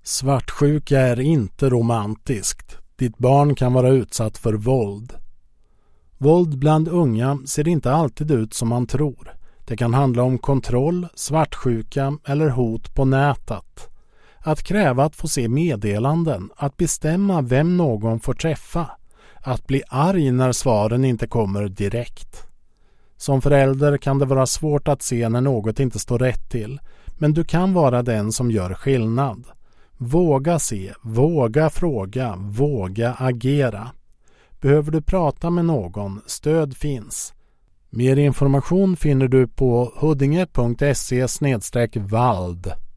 Svartsjuka är inte romantiskt. Ditt barn kan vara utsatt för våld. Våld bland unga ser inte alltid ut som man tror. Det kan handla om kontroll, svartsjuka eller hot på nätet. Att kräva att få se meddelanden, att bestämma vem någon får träffa. Att bli arg när svaren inte kommer direkt. Som förälder kan det vara svårt att se när något inte står rätt till, men du kan vara den som gör skillnad. Våga se, våga fråga, våga agera. Behöver du prata med någon, stöd finns. Mer information finner du på huddinge.se/vald.